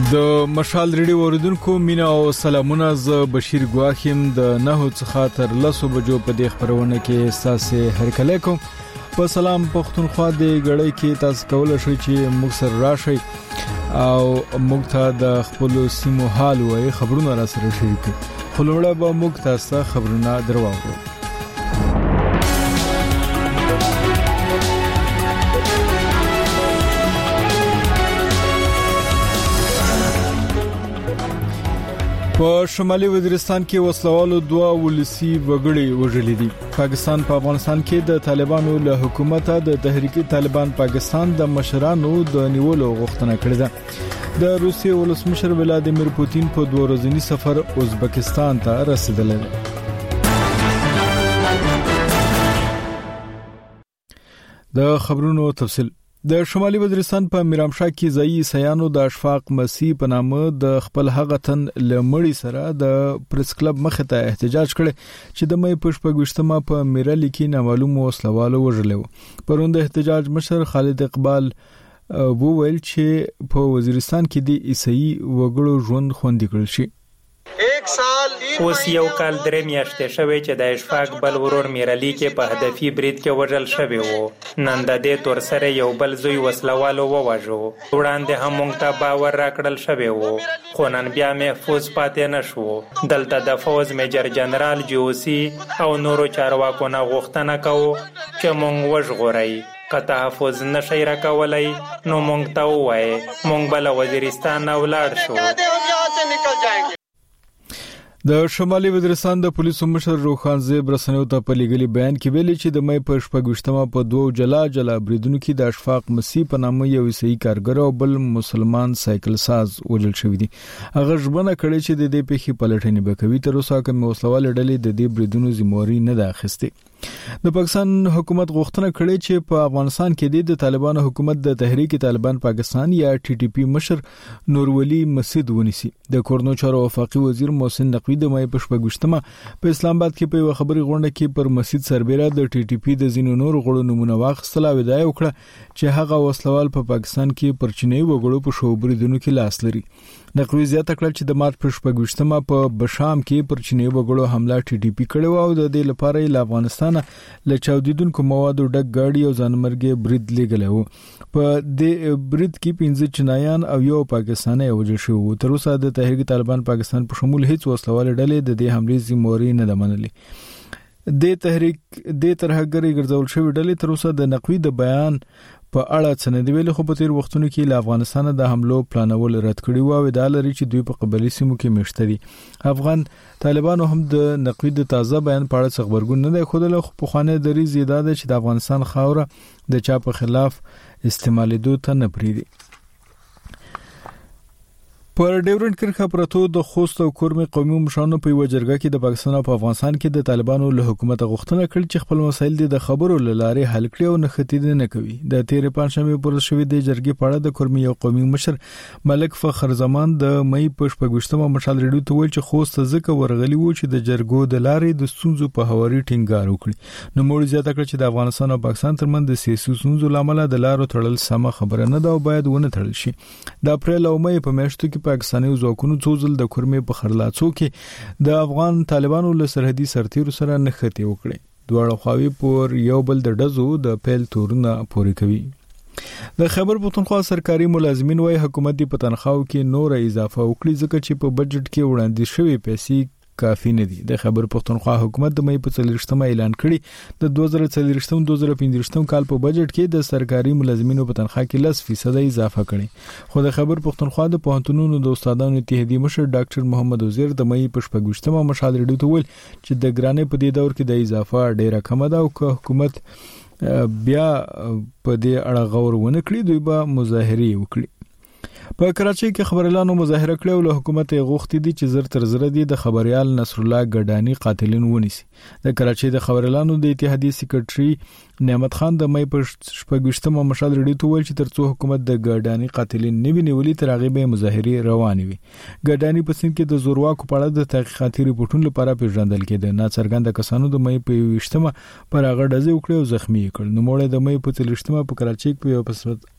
د مشال ریډیو اوریدونکو مینا او سلامونه. ز بشیر ګواخیم د 9 څخه تر 10 بجو په دې خبرونه کې ساسه هرکلی کوم. په سلام پښتونخوا د غړې کې تاسو کولای شئ چې موږ سره راشئ او موږ ته د خپل سیمو حال او خبرونه را سره شریک کړئ. خلوړه به موږ تاسو خبرونه درواغو. په شمالي وزیرستان کې وسلوالو 2 ولسی وګړي وژلي دي. پاکستان په افغانستان کې د طالبانو له حکومت د تحریک طالبان پاکستان د مشرانو د نیولو غوښتنه کړې ده. د روسیې ولسمشر ولادیمیر پوتین په 2 ورځنی سفر ازبکستان ته رسیدلی دی. د خبرونو تفصیل. د شمالي وزیرستان په میرامشاه کې ځایي عیسایانو د اشفاق مسیح په نامه د خپل هغه تن لمړی سره د پریس کلب مخ ته احتجاج کړي چې د مې پښپګشتمه په میرالي کې نامعلوم وسلوالو وژلو. پروند احتجاج مشر خالد اقبال وویل چې په وزیرستان کې د عیسائی وګړو ژوند خوندي کړل شي. اوس یو کال 3 میاشتې شوې چې د اشفاق بل ورور میرالي کې په هدفي برید کې وژل شوی وو. نن د دې تور سره یو بل زوی وسلوالو وواژو. وړاندې هم موږ ته باور راکړل شوی وو خو نن بیا محفوظ پاتې نشو. دلته د فوز میجر جنرال جوسی او نورو چارواکو نه غوښتنه کوو چې موږ وژغورئ. که تحفظ نشي راکولای نو موږ ته ووایي موږ بل وزیرستان ولاړ شو. د شمالي وزیرستان د پولیسو مشر روخان زیب رسنیو ته په لګلي بیان کې ویلي چې د مې په شپږشتمه په 2 جلا بریدونو کې د اشفاق مسیح په نامه یو عیسائی کارګر او بل مسلمان سایکل ساز وژل شوی دی. هغه ژمنه کړې چې د دې پیښې پلټنې به کوي. تر اوسه کوم وسلوال ډلې د دې بریدونو ذمہواری نه ده اخیستې. د پاکستان حکومت غوښتنه کړې چې په افغانستان کې د طالبانو حکومت د تحریک طالبان پاکستان یا TTP مشر نورولي مسعود ونیسي. د کورنو چارو وفاقي وزیر محسن نقوی د مې په شپږشتمه په اسلام آباد کې په خبري غونډه کې پر مسعود سربېره د TTP د زینو نور غړو نمونه واخیستل او ادعا وکړه چې هغه وسلوال په پاکستان کې پر چینی وګړو په شوبریدونو کې لاس لري. نقوی زیاته کړل چې د مارچ په شپږشتمه په بشام کې پر چینی وګړو حمله TTP کړو او د دې لپاره له افغانستان له چاودیدونکو موادو ډک گاډي او ځانمرګي برید لګلو. په دې برید کې 15 چینایان او یو پاکستانی وژل شو. تر اوسه د تحریک طالبان پاکستان په شمول هیڅ وسلوال ډلې د دې حملې ذمہواری نه ده منلې. د تحریک د ترهګری ګرځول شوی ډلې تر اوسه د نقوی د بیان په اړه څه نه دی ویلي خو په تیر وختونو کې له افغانستان د حملو پلانول رد کړي وو او د لری چې دوی په قبلي سیمو کې مشته دي. افغان طالبانو هم د نقوی د تازه بیان په اړه خبرګون نه دی خوده خو خوانه دري زیاده چې د افغانستان خاوره د چا په خلاف استعمالېدو ته نه پریدي. پر ډیورنډ کرښه پرتو د خوست او کورمي قومي مشرانو په وجرګه کې د پاکستان او افغانستان کې د طالبانو له حکومت غوښتنه کړې چې خپل مسایل د خبرو لاره حل کړي او نه ختیدل نه کوي. د 13 پنځمه پر شوې د جرګې په اړه د کورمي او قومي مشر ملک فخر زمان د مې په شپږشتمه مشال ریډیو ته ویل چې خوست ځکه ورغلی وو چې د جرګو د لارې د ستونزو په هواري ټینګار وکړي. نو موږ زیاته کړ چې د افغانستان او پاکستان ترمنځ د سیاسي ستونزو لامل د لارو تړل سم خبره نه ده او باید ونه تړل شي. د اپریل او مې په میاشتو کې پاکستاني ځواکونو څوزل د کورمي په خرلاڅو کې د افغان طالبانو له سرحدي سرتیرو سره نښتې وکړي. دواړه خواوې پر یو بل د ډزو د پیل تورونه پوري کوي. د خیبر پښتونخوا سرکاري ملازمین وايي حکومت د پتنخواو کې نور اضافه وکړي ځکه چې په بجټ کې وړاندې شوی پیسې کافي نه دي. د خیبر پښتونخوا حکومت د مې په 40 اعلان کړی د 2040-2015 کال په بجټ کې د سرکاري ملازمینو په تنخواه کې 10% اضافه کړي. خو د خیبر پښتونخوا د پوهنتونونو د استادانو اتحادیې مشر ډاکټر محمد وزیر د مې په شپږشتمه مشال ریډیو ته ویل چې د ګرانې په دې دور کې د اضافه ډیره کم ده او که حکومت بیا په دې اړه غور ونه کړي دوی به مظاهره وکړي. په کراچۍ کې خبريالانو مظاهره کړې او له حکومت غوښتي دي چې زر تر زر دي د خبريال نصر الله ګډانی قاتلین ونیسي. د کراچۍ د خبريالانو د اتحادیې سیکریټري نعمت خان د مې په شپږشتمه مشال ریډیو ته ویل چې ترڅو حکومت د ګډانی قاتلین نه ویني تر هغه به مظاهره روانې وي. ګډانی په سند کې د زورواکو په اړه د تحقیقاتي ریپورتونو لپاره پیژندل کېده. ناڅرګند کسانو د مې په 20مه پر هغه ډزې وکړې او زخمی کړ. نو موږ د مې په 30مه په کراچۍ کې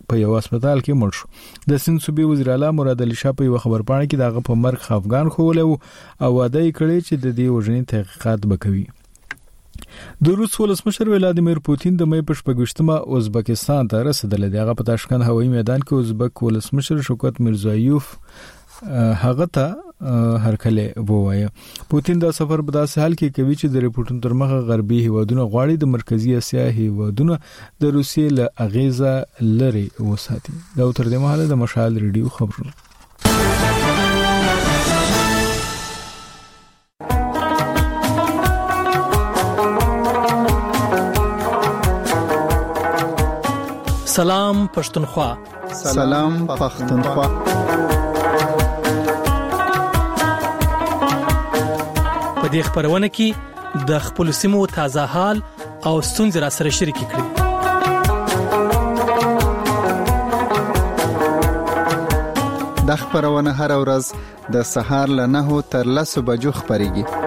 په یو هسپتال کې مړ شو د سند صوبې وزیر اعلی مراد علي شاه په خبرپاڼه کې دغه په مرګ خفګان خوله او وعده کړی چې د دې وژنې تحقیقات وکوي د روس ولسمشر ولادیمیر پوتین د مې په 28مه ازبکستان ته رسیدلی دی. هغه په تاشکند هوایي میدان کې ازبک ولسمشر شوکت میرزایوف هغه ته هرکله ووایي. پوتین دا سفر په داسې حال کې کوي چې د ریپورتونو تر مخه غربي هیوادونه غواړي د مرکزی اسیا هیوادونه د روسیې له اغیزه لري وساتي. دا تر دې مهاله د مشال ریډیو خبرونه. سلام پښتونخوا. سلام پښتونخوا. په دې خبرونه کې د خپل سیمو تازه حال او ستونزې را سره شریک کړئ. د خبرونه هر ورځ د سهار له 9 تر 10 بجو خبريږي.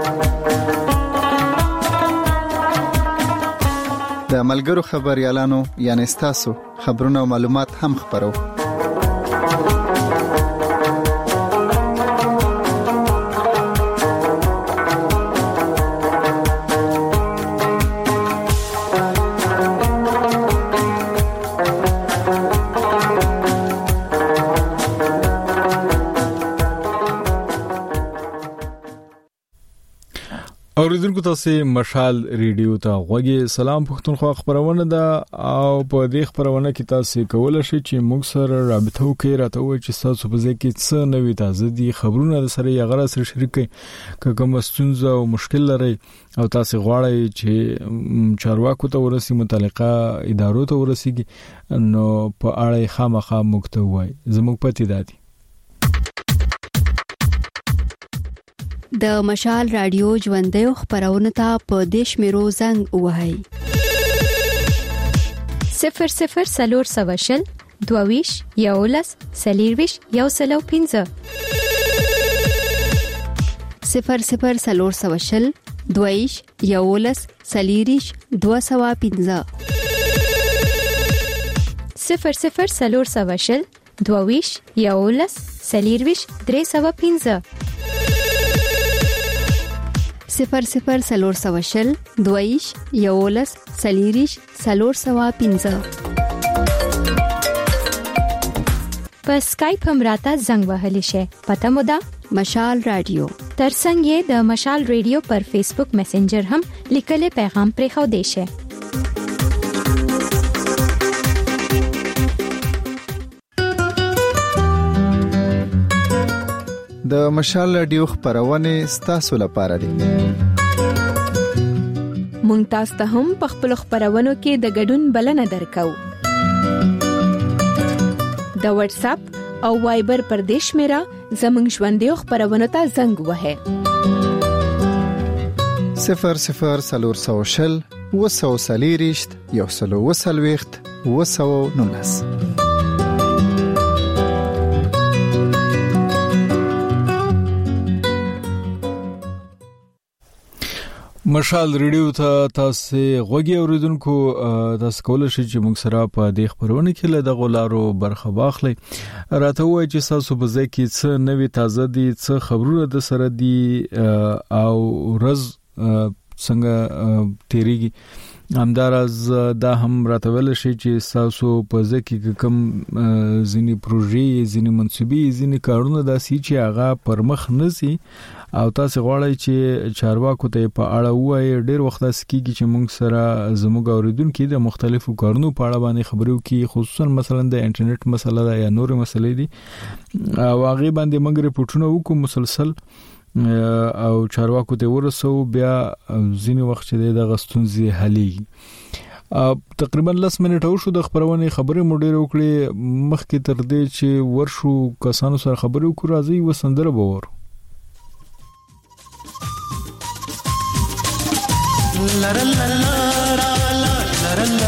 د ملګرو خبريالانو یعنی تاسو خبرونه او معلومات هم خبرو. اوریدونکو تاسو مشال ریډیو ته غوږی. سلام پښتونخوا خبرونه ده او په دې خبرونه کې تاسو کولای شئ چې موږ سره رابطه وکړئ راته وایي چې تاسو په ځای کې څه نوې تازه دي خبرونه سره یې غره سره شریک کړئ. کوم ستونزه او مشکل لري او تاسو غواړئ چې چارواکو ته ورسي متعلقه ادارو ته ورسیږي نو په اړه خامخا موږ ته وایي. زموږ پتی دادي د مشال رادیو ژوندۍ خبرونه ته په دیش میرو زنګ وهاي 00 سلور سواشل دوویش یولس سلیرویش یوسلو 15 00 سلور سواشل دوویش یولس سلیریش 215 00 سلور سواشل دوویش یولس سلیرویش 315 00 سلور سواشل دویش یولس سلیریش سلور سوا 15 په سکایپ هم راته زنګ وهلی شي. پته مو ده مشال رادیو. ترڅنګ یې د مشال ریډیو پر فیسبوک میسنجر هم لیکل پیغام پرې خو دی شي. د مشال رادیو خبرونه ستاسو لپاره دي. مونږ تاسو ته هم په خپل خبرونو کې د ګډون بلنه درکو. د واتس اپ او وایبر پر دیش میرا زمنګ ژوندۍ خبرونه ته زنګ وهه 00 سلور سوشل وسو سلیریشت یو سلو وسلويخت وسو نونس. مشال ریډیو ته تاسو غوږی اوریدونکو تاسو کولای شئ چې موږ سره په دې خبرونه کې له دغه لارو برخه واخلئ. راته وایي چې تاسو په ځای کې څه نوې تازه دي څه خبرونه د سره دي او ورځ څنګه تیریږي. همدارز دا هم راته ویل شي چې تاسو په ځای کې کوم ځینی پروژې ځینی منسوبي ځینی کارونه داسي چې هغه پر مخ نزي او تاسو غواړئ چې چارواکو ته په اړه وایي. ډیر وخت اسکیږي چې موږ سره زموږ اوریدونکو د مختلفو کارونو په اړه باندې خبرو کې خصوصا مثلا د انټرنیټ مسله ده یا نور مسلې دي او هغه باندې موږ ریپورتونه وکړو مسلسل او چارواکو ته ورسو بیا ځینې وخت چې د غستونځي حلي تقریبا 10 منټه شو د خبرونه خبرې مډیر وکړي. مخکې تر دې چې ورشو کسانو سره خبرې وکړو راځي وسندره باور لا لا لا لا لا لا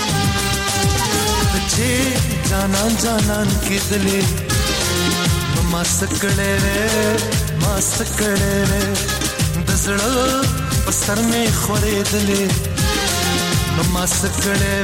जानान के दिले مسکړې د زړه پسر مې خورې دلې نو مسکړې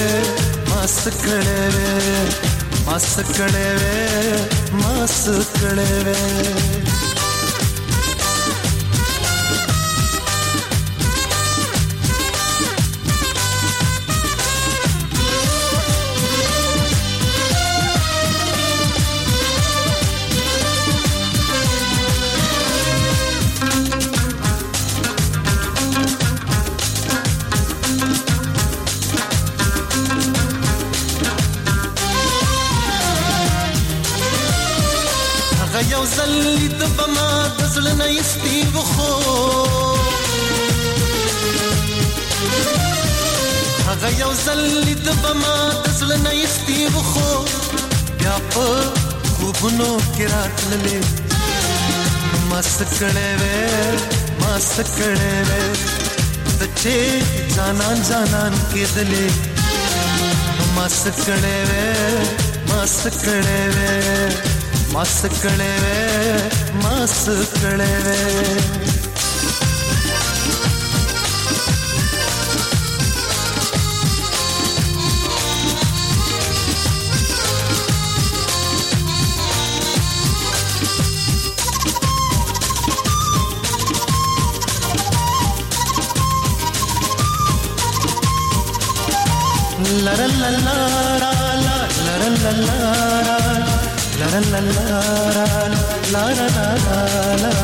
یو زلی د بما د زړه نه ایستي وخو هغه یو زلی د بما د زړه نه ایستي وخو بیا په خوبونو کې راتللې مسکړې د چې جانان کېدلې مسکړې la la la la la la la la la la la la la la la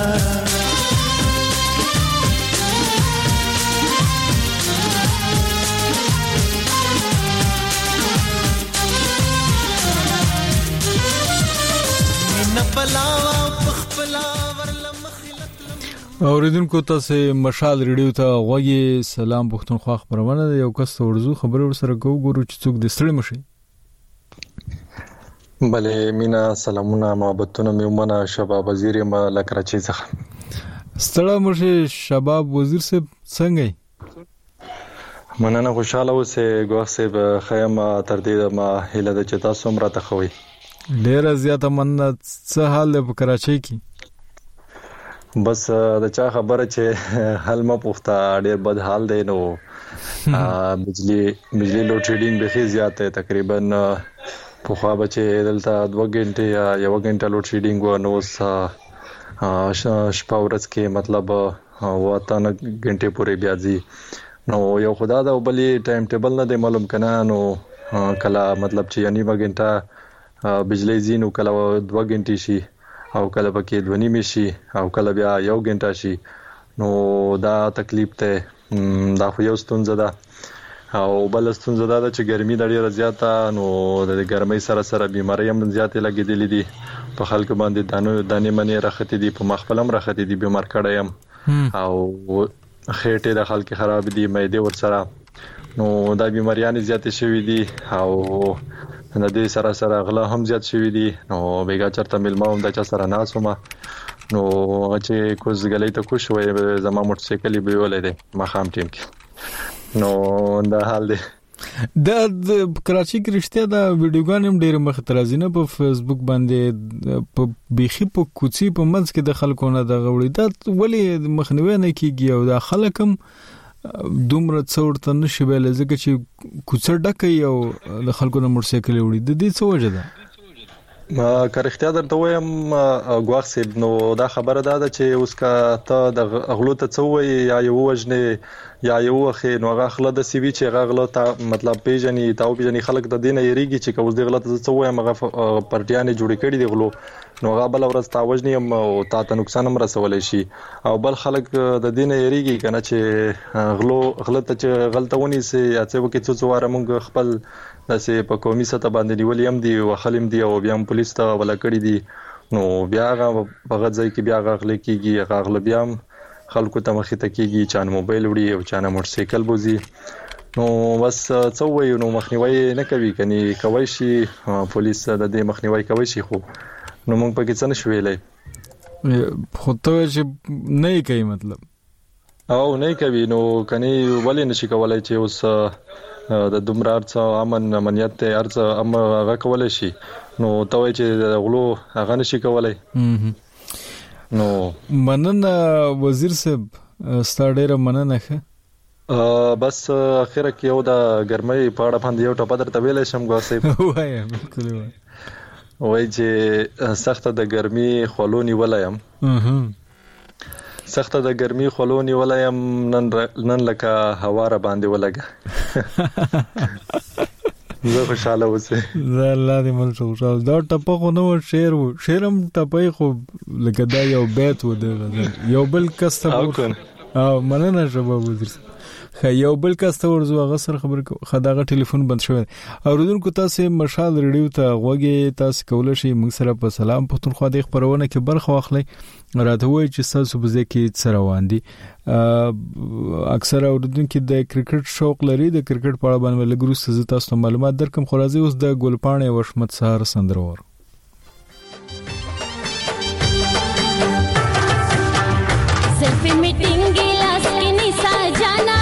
اوریدونکو تاسو مشال ریډیو ته غوږی سلام پښتونخوا خبرونه یو کس ورزو خبر ورسره ګورو چې څوک د ستړي مشي بله مینا سلامونه محبتونه میومنه شباب وزیر ما لکراچي څخه ستړي مشي شباب وزیر صاحب څنګه مننه خوشاله اوسه ګوښ صاحب خیمه تر دې ما هله د چتا سومره تخوي ډیر زیاته مننه څه حال په کراچي کې بس د چا خبره چې حل ما پوښتا ډېر بد حال دی نو بجلی لوډ شیډینګ به زیاته تقریبا په خوا بچي دلته 2 غنټه یا 1 غنټه لوډ شیډینګ و نو شپه ورځ کې مطلب واته غنټه پورې بیا ځي نو یو خدا دا بلی ټایم ټیبل نه دی معلوم کنه نو کله مطلب چې یعنی 1 غنټه بجلی زینو کله 2 غنټه شي او کله پکې 2 نیمه شي او کله بیا 1 غنټه شي نو دا تکلیف ته دا خو یو ستونزه ده او بل ستونزه ده چې ګرمي ډېره زیاته نو د ګرمۍ سره بیماری هم زیاتې لګېدلې دي په خلکو باندې دانې منې راختې دي په مخفلم راختې دي بیمار کړم او خېټه د خلک خراب دي معده ورسره نو دا بیماریان زیاتې شوې دي او د دې سره غلا هم زیات شوې دي نو بیګا چرته ملما هم د چا سره ناسومه نو چې کوز غلې ته کو شوې زما موټر سایکل به ولې ده مخام ټیم کې نو دا حال دی د کراچي کې رښتیا دا ویډیوګان هم ډېر مخترازینه په فیسبوک باندې په بيخي په کوڅې په منځ کې د خلکو نه د غوړې دا ولی مخنیوي نه کیږي او دا خلک هم دومره څورته نشي ویل ځکه چې کوڅه ډکه یو د خلکو نه موټر سایکل وړي د دې څه وجه ده که رښتیا درته وایم ګواښ صاحب نو دا خبره ده چې اوس کا ته د غلو ته څوي یا یو وجنه یا یو خې نو غخله د سی وی چې غغله ته مطلب پیژني تاو پیژني خلک د دینه یریږي چې کوز د غلط څوي مغه پرټیانه جوړې کړي دی غلو نو غابل ورځ تاوجنی او تا ته نقصان هم رسولای شي او بل خلک د دینه یریږي کنه چې غلط چې غلطونی سي یا څه وکړي څه واره مونږ خپل داسې په قومي سطح باندې نیولې هم دي او خلم دي او بیا هم پولیس ته ولا کړی دي نو بیا هغه په ځای کې بیا غغل کېږي غغل بیا خلکو ته مخې ته کېږي چې موبایل وړي او چې موټر سایکل بوزي نو بس څه وایي نو مخنیوي نه کوي کني کوي شي پولیس د دې مخنیوي کوي شي خو نو موږ پکې څه نشو ویلای خو ته چې نه کوي مطلب او نه کوي نو کني ولې نشي کولای چې اوس د دومره ارڅ امنیت ته ارڅ هغه کولای شي نو توای چې غلو هغه نشي کولای. نو مننه وزیر صاحب ستاره مننه ښه. بس اخره کې یو د ګرمۍ په اړه باندې یو ټاپ درته ویل شم ګوسې وای بالکل وای چې سخته د ګرمۍ خلونی ولایم سخته د ګرمۍ خلونی ولایم نن لکه هوا را باندې ولګه زه خوشاله اوسه زه الله دې مل خوشاله دا ټپ خو نو شعرم ټپای خو لکه دا یو بیت و دی یو بل کسته او مننه شباب وزیر یو بل کسته ورزو هغه سره خبر خداغه ټلیفون بند شوی اوریدونکو تاسو مشال ریډیو ته غوږی تاسو کولای شئ موږ سره په سلام پښتونخوا د خبرونه کې برخه واخلئ راته وایي چې تاسو په ځکه سره واندي اکثر اوریدونکو د کرکټ شوق لري د کرکټ په اړه باندې لګروس تاسو معلومات درکم خو راځي اوس د ګلپاڼې وشمت سهار سندرور सेल्फी मीटिंग गिलास की निशा जाना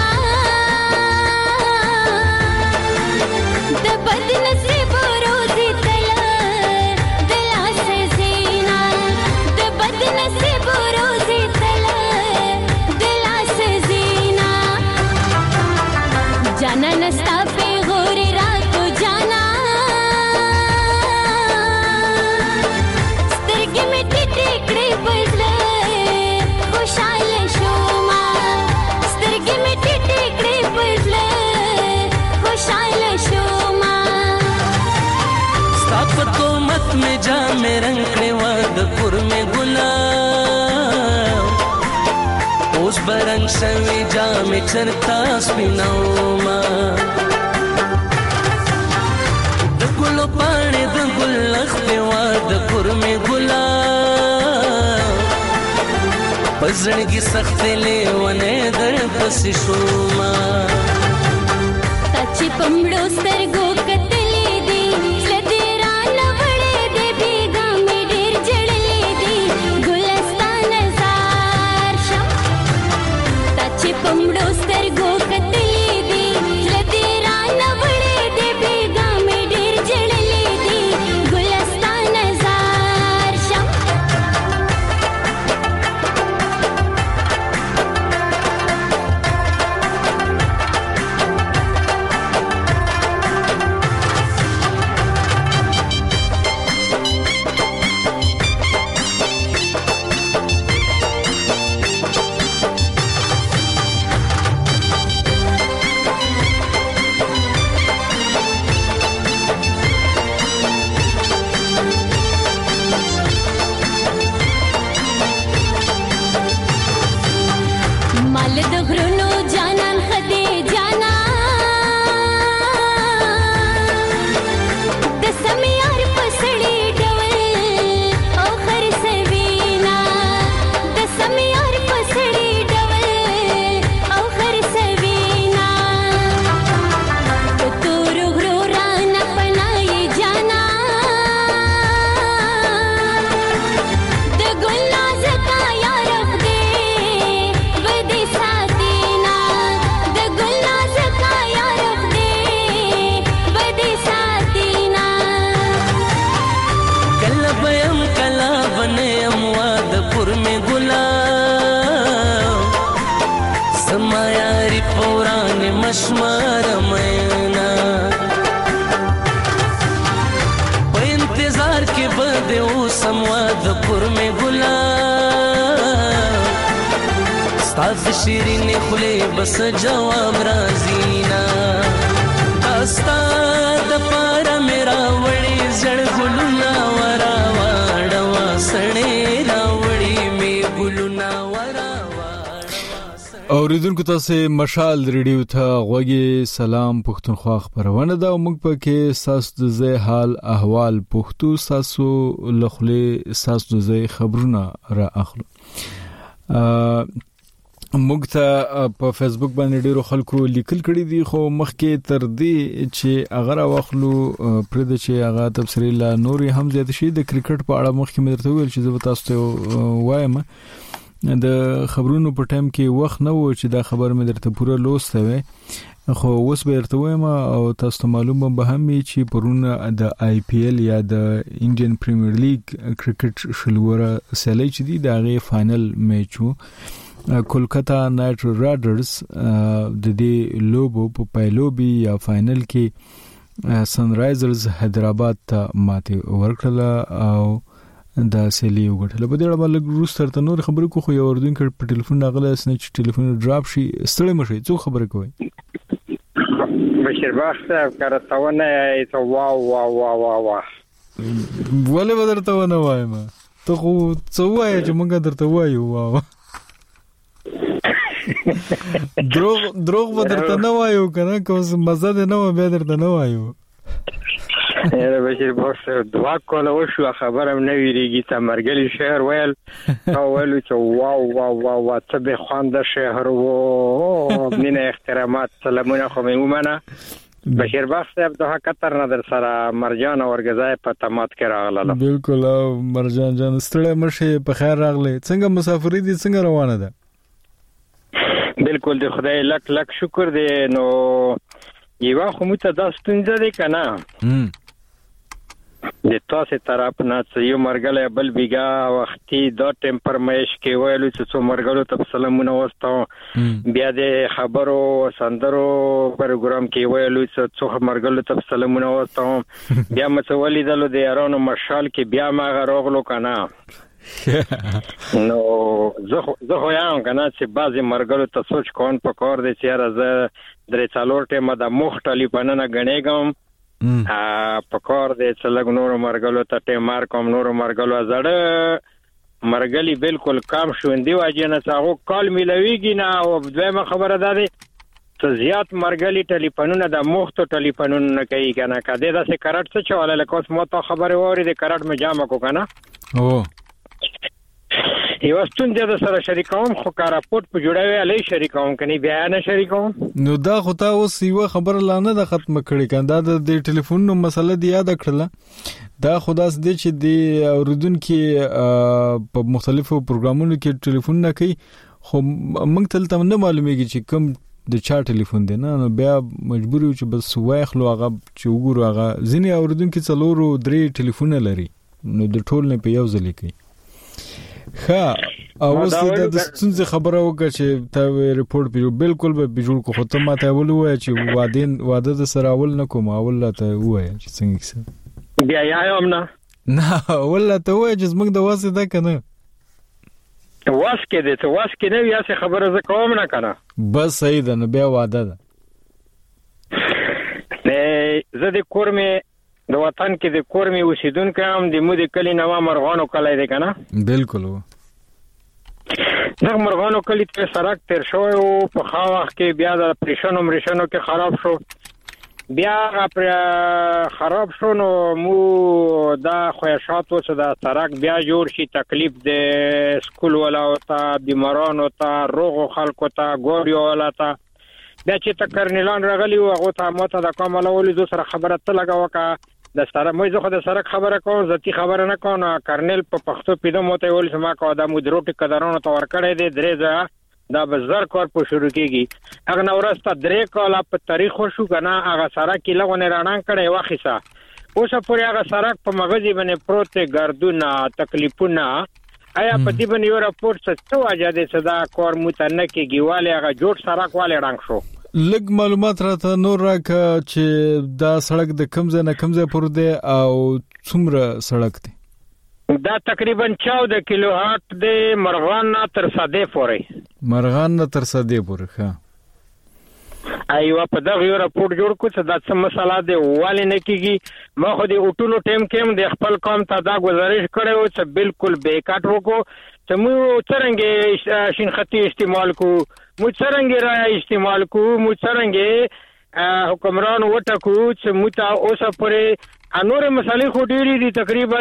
द बदनसीब रोजी तला दिला से जीना द बदनसीब रोजी तला दिला से जीना जाना नस्ता पे गोरे रात को जाना स्तिरगी में टिकड़ी बदले खुशाल शोमा स्तिरगी में टिकड़ी बदले खुशाल शोमा स्थापत को मत में जा में रंगने वादपुर में गुलाब उस बरंग सवे जा में चरता स्पिनाओमा द गुलो पाने द गुल्लख में वादपुर में गुलाब पजड़गी सख्त ले वने दर पस शोमा तची पमड़ो सरगो कतले दी सदेरा नवड़े दे बेगा में डेर जड़ले दी गुलस्तान जार शम तची पमड़ो सरगो कतले दी सदेरा नवड़े दे बेगा में डेर जड़ले दी गुलस्तान जार शम माल दघरनो जानन खदे जाना दसमियार पसड़ी डवल ओ खर सवीना दसमियार पसड़ी डवल ओ खर सवीना तो तोर घरो राना पनाए जाना द गुलनाज का यार दे बदी साथीना द गुलनाज का यार दे बदी साथीना कलबयम कला बने वादपुर में गुलाब समायारी पौराण मशमार मैना पे इंतजार के बदे वो समवादपुर में गुलाब साथ शिरीन खुले बस जवाब राजीना अस्ता द पारा मेरा वड़ी जड़ गुलना वरा वाड़वा सणे रावड़ी में गुलना वरा اوریدونکو تاسو مشال ریډیو ته غوږی سلام پښتونخوا خبرونه دا موږ پکې ساس د زی حال احوال پښتو ساسو لخلې ساس د زی خبرونه را اخلو موږ ته په فیسبوک باندې ډیرو خلکو لیکل کړي دي خو مخکې تر دې چې اگر واخلو پر دې چې هغه تفسیر لا نوري هم زیات شي د کرکټ په اړه مخکې مې درته ویل چې زه تاسو ته وایم د خبرونو په ټایم کې وخت نه و چې دا خبر مې درته پوره لوسته وې خو اوس به ارته وایم او تاسو ته معلومه به هم چې پرونه د آی پی ایل یا د انډین پریمیر لیګ کرکټ شلوره سیالي چې دی د غي فائنل میچ وو کولکتا نایټ رایډرز د دې لوبو په پایلوبي یا فائنل کې سن رایزرز حیدرآباد ته ماته ورکړه او دا سیالي وګټله. په دې اړه بل روس ترته نور خبرې کو خو یو اردن کې په ټلیفون راغله اسنه چې ټلیفون ډراپ شي ستړي مشي څو خبرې کوي بشیر باغ صاحب کارتونه ایته واو واو واو واو ولې ودرته ونه وایم ته خو څو وایې چې موږ درته وایو واو دروغ ودرته نه وایو کنه کوم مزه ده نه به درته نه وایو یاره بشیر باغ صاحب دوا کوله وشو خبرم نه ویریږي ته مرګلی شهر ویل او ویلو چې واو واو واو ته به خوانده شهر وو مینه احترامات سلامونه خو میومنه بشیر باغ صاحب د حقیقت نه در سره مرجان اورګزای په تمات کې راغله بالکل مرجان جان ستړی مشه په خیر راغله څنګه مسافری دي څنګه روانه ده بالکل د خدای لک لک شکر دی نو یو خو مت د ستنځ دی کنه د تاسو طرف نه یو مرګله بل بیګا وختي د ټمپرمیش کې ویلو چې څو مرګلو ته سلامونه وستاو بیا د خبرو سندرو پروګرام کې ویلو چې څو مرګلو ته سلامونه وستاو بیا مڅولې دلو د یارانو مشال کې بیا ما غروغلو کنه نو زه خو یم کنه چې بعضی مرګلو ته سوچ کون په کار دي چې راځه درې څلور ټیمه د مختلف پننه غنېګم په کار دي چې لګ نور مرګلو ته ټیمار کوم نور مرګلو زړه مرګلی بالکل کام شوندې واجی نه څاغو کال ملويږي نه او دویمه خبره ده چې زیات مرګلی ټلیفونونه د مختو ټلیفونونه نه کوي کنه کده دا سه کرټ څه چواله لکه اوس مو ته خبره ووري د کرټ مې جامه کو کنه او یو ستونزه د سره شریکوم خو کاراپورت په جوړاوي علي شریکوم کني بیا نه شریکوم نو دا خو تا اوس یو خبر لانه د ختم کړي کنده د ټلیفون نو مسله دی یاد کړله دا خداس دی چې دی اوردون کې په مختلفو پروګرامونو کې ټلیفون نه کوي خو موږ تل تم نه معلومیږي چې کوم د چا ټلیفون دی نه بیا مجبور یو چې بس وایخلو هغه چې وګورو هغه ځینې اوردون کې څلورو درې ټلیفون لري نو د ټول نه په یو ځل کې ها اوس د ستونزې خبره وکړه چې تا ریپورت پیو بالکل به بجوړ کو خو ته ماته ولوي چې واده د سره اول نه کوم اول ته وای چې څنګه بیا یایم نه ولا ته وای چې موږ د واسه ده کنه واسکه دې ته واسکه نه یا څه خبره ز کوم نه کنه بس صحیح ده نو بیا واده ده نه زه د کورمه د وطن کې د کورمي اوسیدونکو هم د مو د کلی نوا مرغانو کلی دی کنه بالکل دا مرغانو کلی ته سرک تیر شوی او په خاوخ کې بیا د پریشانو مرشانو کې خراب شو بیا پر خراب شو نو مو دا خوښاتو چې دا سرک بیا جوړ شي تکلیف د سکول ولا او ته بیمارانو ته روغو خلکو ته ګوريو ولا ته بیا چې تکرنلان راغلی او هغه ته ماته د کومه ولې د سره خبره ته لگاوکا د سره مې زه خو د سره خبره کوم ذاتی خبره نه کوم کرنل په پښتو پیډه موته ول سما کو د مدروټ قدرونو ته ور کړې دي درې ځا د بزر کور په شروع کیږي هغه نورسته درې کاله په تاریخ شو کنه هغه سره کې لغونه رانان کړي واخیسه اوس پورې هغه سره په مغزي باندې پروت ګردونه تکلیفونه آیا په دې باندې یو راپورټ څه واجده صدا کور متنه کېږي والي هغه جوړ سره والي رنګ شو لګ معلومات راته نور راکا چې دا سړک د کمزه نه کمزه پر دی او څومره سړک دی دا تقریبا 14 کیلو هات دی مرغان تر صدې پورې مرغان تر صدې پورې ښه ایوه په دا یو راپورټ جوړ کو چې دا څه مسله دی والي نه کیږي ما خو دې اوټونو ټیم کې د خپل قوم ته دا گزارش کړو چې بالکل بیکاټ وکړو چې مو څنګه شینختی استعمال کو مو څنګه را استعمال کو مو څنګه حکمران وټکو چې مو ته اوسه پرې انور مسالې خو ډېری دي تقریبا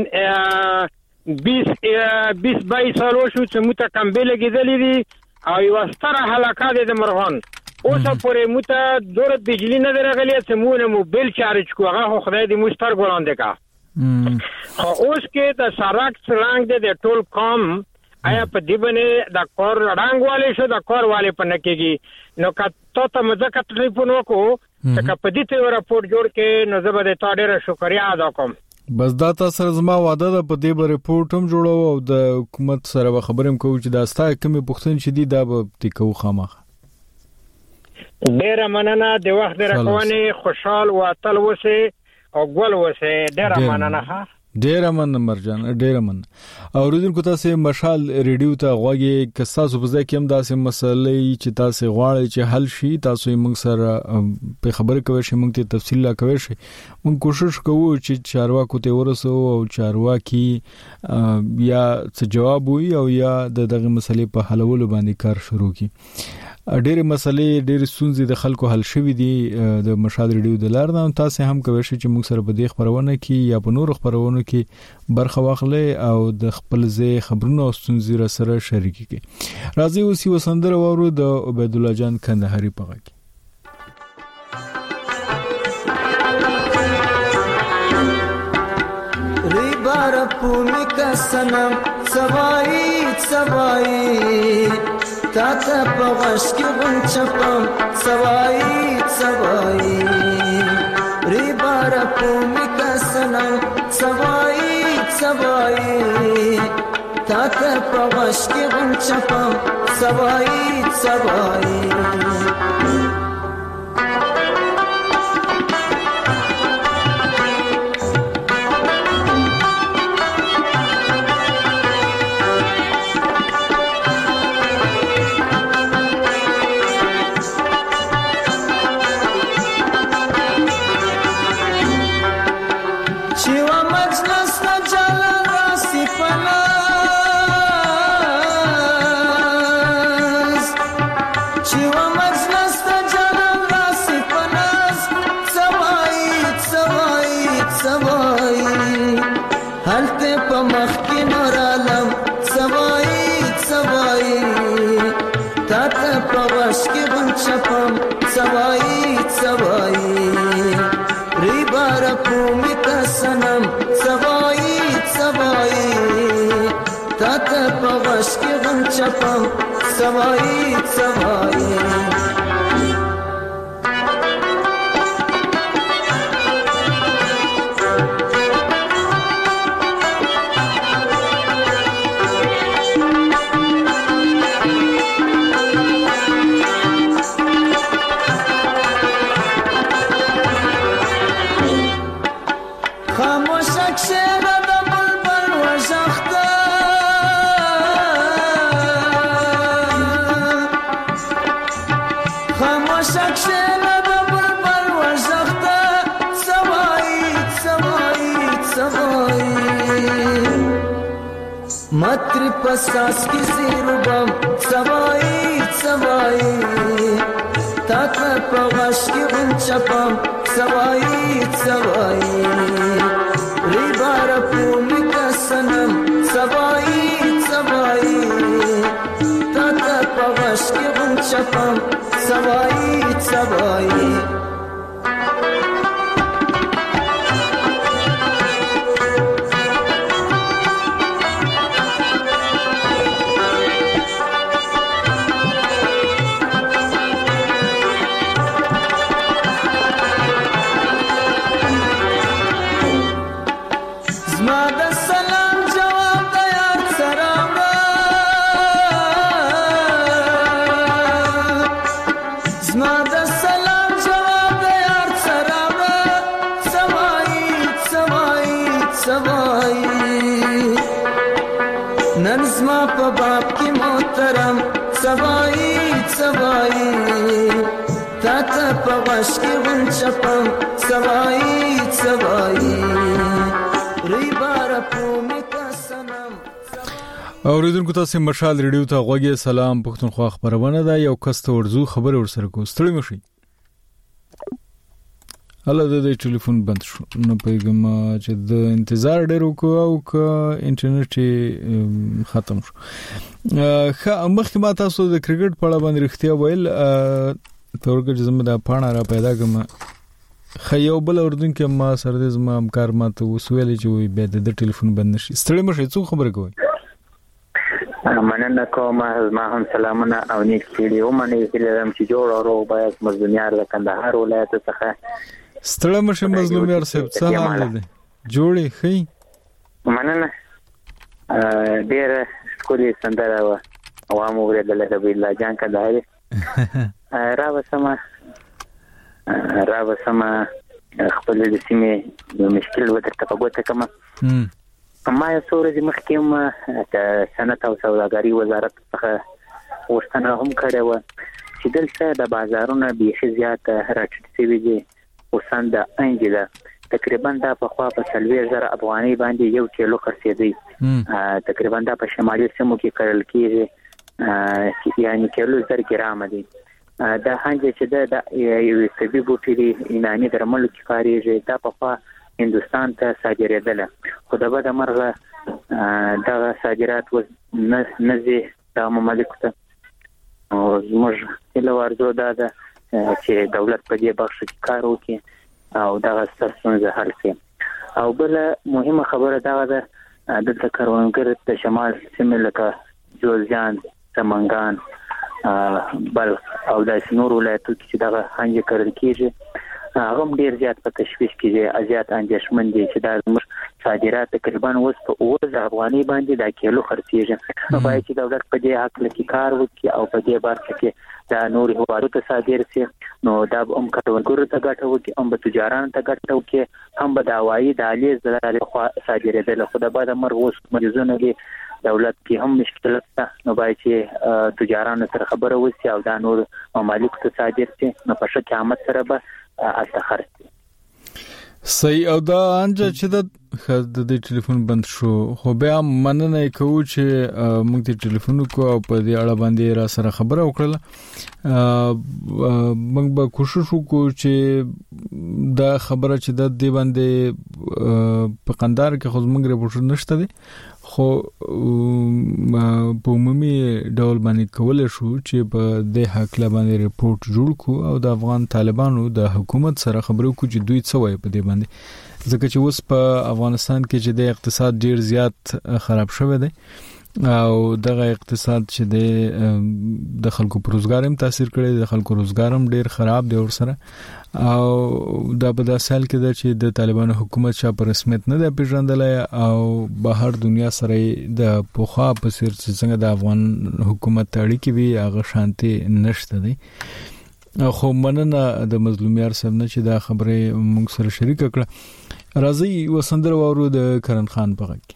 20 سال شو چې مو ته کمبل کېدلې دي او یو ستره هلاکت د مرغان اوسه پرې مو ته دور بجلی نه درغلی چې مو نه موبایل چارج کو هغه خدای دې مستر ګولاندې کا خو اوس کې د سرک څنګه د ټول قوم آیا په دې باندې د کور رنګ والے شو د کور والے په نکېږي نو کته ته مزه ټلیفون وکړو چې په دې ته راپورټ جوړ کې نو زه به تا ډېر شکریا ادا کوم. بس دا تاسو زما وعده ده په دې به ریپورت هم جوړو او د حکومت سره به خبرم کوو چې دا ستا کومې پوښتنې چې دي دا به تکو خامخ. ډېر مننه د وخت درکوانې خوشحال واتل وسه او ګل وسه ډېر مننه. ډېر مننه مرجان ډېر مننه. او ورودونکو تاسو مشال ریډیو ته غوږی کساسو په ځای کې هم داسې مسلې چې تاسو غواړئ چې حل شي تاسو یې موږ سره په خبرې کوي شي موږ ته تفصیل لا کوي شي موږ کوشش کوو چې چارواکو ته ورسو او چارواکي یا څه جواب وي او یا دغه مسلې په حلولو باندې کار شروع کی. ډېر مسلې ډېر سونځي د خلکو حل شوي دي د مشال ریډیو د لار نه تاسو هم کوي چې موږ سره په دې خبرونه کې یا په نور خبرونو کې برخه واخلې او د خپل ځای خبرونه او سونځي سره شریک کړئ. راځي اوس یو سندره وورو د عبید الله جان کندهاري په غږ. ریبار پومی کا سنم سوای سوای تاته پغش کې غنچپم سوای سوای ریبار پومی کا سنم سوای سوای تاته پغش کې غنچپم سوای سوای چپم سوای سوای ریبار پومی کا سنم سوای سوای تاته پغش کې غم چپم سوای سوای متر پساس کی زیربم سوای سوای تاته پغش کی غنچپم سوای سوای ریبار پومی کا سنم سوای سوای تاته پغش کی غنچپم سوای سوای پغش کې غنچپم سوای سوای ریبار پومی کا سنم. اوریدونکو تاسو مشال ریډیو ته غوږی سلام پښتونخوا خبرونه ده یو کس ته ورزو خبر ورسره کو ستړي مشي. الله د ټلیفون بند شو نو پیغام چې د انتظار ډیر وکاو او ک انټرنیټ ختم شو. مخکې ما تاسو د کرکټ په اړه باندې رښتیا ویل تورګه چې زما د پاڼه را پیدا کوم خیو بل اردن کې ما سره د زما همکار ماته وسویل چې وي به د ټلیفون بند نشي ستړي مشه څو خبره کوي مننه کوم. ما هم سلامونه او نیک کړي او منې لرم چې جوړ او روغ باید مظلومیار د کندهار ولایت څخه ستړی مشه مظلومیار صاحب څه حال دی جوړې خې مننه ډېر کولې سندره و او مو ورېدل د بالله جان کندهار راوسمه خپل د سیمې مشکل ودرته په ګوته کما ما یې سورې مخکې ما د صنعت او سوداګرۍ وزارت څخه وښتنه هم کړې و چې دلته د بازارونو بیخي زیات راټیټ شوي دي اوسان د انجله تقریبا دا په خوا په 30,000 افغانۍ باندې یو کیلو خرڅېدی تقریبا دا په شمالي سیمو کې کړل کېږي یعنی کیلو 1000 ګرام دی دا هانجه چې دا یو طبي بوټي دی اناني درملو کې کاریږي دا په خوا هندستان ته صادرېدل خو د بده مرغه دا صادرات نزي د مملکت ته او زموږ له ورځو دا چې دولت په دې بخش کې کار وکړي او دا ستاسو حل کړي او بل مهمه خبره دا ده د کروندګر د شمال سیمه لکه جوزجان سمنګان بل او د نور ولایتو کې دا هانجه کړل کېږي هغه ډیر زیات په تشویش کې دي ازیات اندیشمن دي چې دا زموږ صادرات تقریبا اوس په 1000 افغانۍ باندې دا کیلو خرڅېږي نو باید چې دولت په دې حق لکه کار وکړي او په دې برخه کې دا نور هوارو ته صادر شي نو دا هم کټونګورو ته ګټه وکړي هم به تجارانو ته ګټه وکړي هم به د هوایي دهلیز د لارې صادرېدل خو د بعد مرغ اوس مریضونه دي دولت کې هم مشکلات ده نو باید چې تجارانو سره خبره وشي او دا نور ممالک ته صادر شي نو په ښه قیمت سره به اته صحیح او دا انجه چې د ټلیفون بند شو خو بیا مننه کوو چې موږ د ټلیفون کو او په دې اړه باندې را سره خبره وکړه موږ به کوشش وکړو چې دا خبره چې د دې باندې په قندار کې خو موږ رپورټ نشته دي خو په عمومي ډول باندې کولای شو چې په دې حق لا باندې رپورټ جوړ کو او د افغان طالبانو د حکومت سره خبرو کو چې دوی څه وایي په دې باندې ځکه چې اوس په افغانستان کې چې د اقتصاد ډیر زیات خراب شوی دی او دغه اقتصاد چې د خلکو پر روزګار هم تاثیر کړی د خلکو روزګار هم ډیر خراب دی ور سره او دا په داسال کې د چې د طالبانو حکومت شا په رسمیت نه دی پیژندلای او بهر دنیا سره د پوخا په سر څنګه د افغان حکومت اړیکې وی هغه شانتي نشته دی خو مننه د مظلومیار صاحب نه چې دا خبره موږ سره شریک کړه راځي وسندر وورو د کرن خان په غږ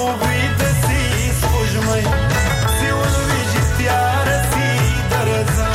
There is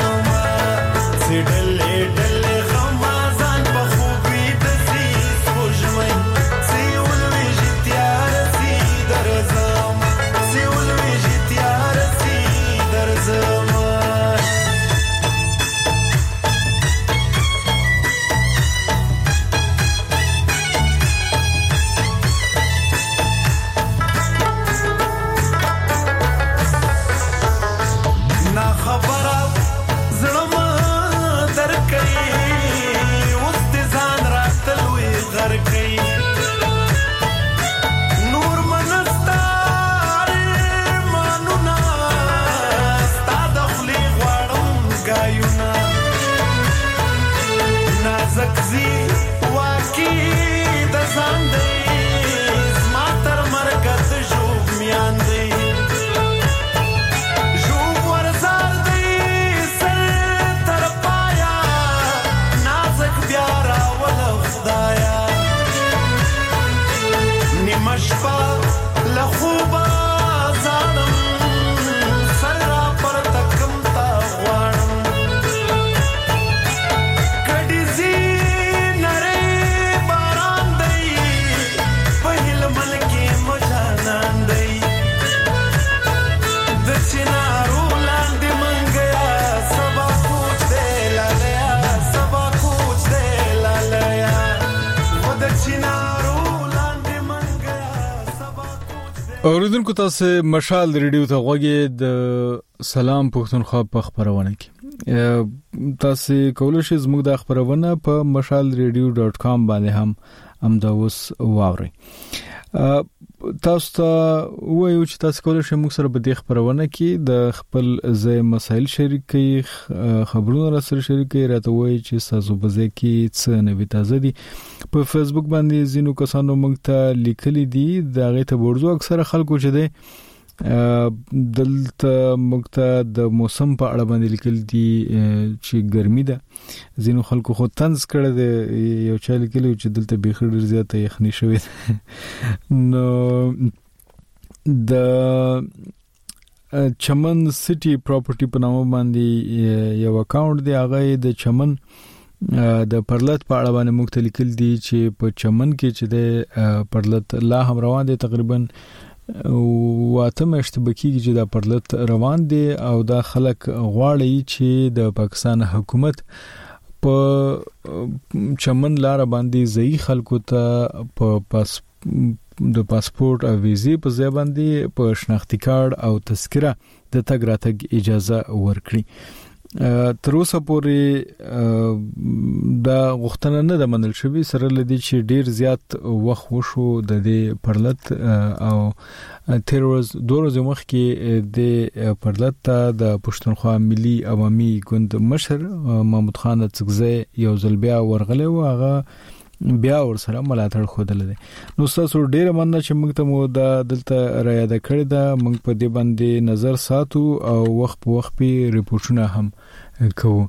نازک زی واکی د ځان دی زما تر مرګه د ژوب میان دی ژوب ورزار دی سر تر پایا نازک بیا راوله خدایا نیمه شپه له خوبه ځاړم سر را پورته کړم تا غواړم کډې ځي نری باران دی په هلمند کې مو جانان دی د چنارو لاندې منګیا سبا کوچ دی لالیا سبا کوچ دی لالیا و د چنارو اوریدونکو تاسو مشال ریډیو ته غوږی د سلام پښتونخوا په خبرونه کې تاسو کولای شئ زموږ د خبرونه په mashalradio.com باندې هم امداوس واورئ تاسو ته وایو چې تاسو کولای شئ موږ سره په دې خبرونه کې د خپل ځای مسایل شریک کړئ خبرونه را سره شریک کړئ راته وایي چې تاسو په ځای کې څه نوې تازه دي په فیسبوک باندې زینو کسانو موږ ته لیکلي دي دا غي ته ورځو اکثره خلکو چې ده دلته موږ ته د موسم په اړه باندې لیکل دي چې ګرمي ده زینو خلکو خو طنز کړی دی یو چا لیکلی چې دلته بيخ ډیر زیاته یخني شوې نو د چمن سټي پراپرټي په نامه باندې یو اکاونټ دی هغه د چمن د پرلط په اړه باندې موږ ته لیکل دي چې په چمن کې چې د پرلط لا هم روان دي تقریبا واته مشتبکیږي چې دا پرلط روان دي او دا خلک غواړي چې د پاکستان حکومت په چمن لار باندې ځای خلکو ته په د پاسپورت او ویزې په ځای باندې په شناختی کارت او تذکره د تګ راتګ اجازه ورکړي تر اوسه پورې دا غوښتنه نه ده منل شوې سره لدی چې ډیر زیات وخت وشو د دې پرلط او تیروز دورز مخ کې د پرلط د پښتونخوا ملي عوامي ګوند مشر محمود خان څګزی یو ځل بیا ورغله او هغه بیا ور سره ملاتړ خوده لده نو تاسو ډیر مننه چې موږ ته مو د دلته را یاد کړی دا موږ په دې باندې نظر ساتو او وخت په وخت په ریپورتونه هم کوو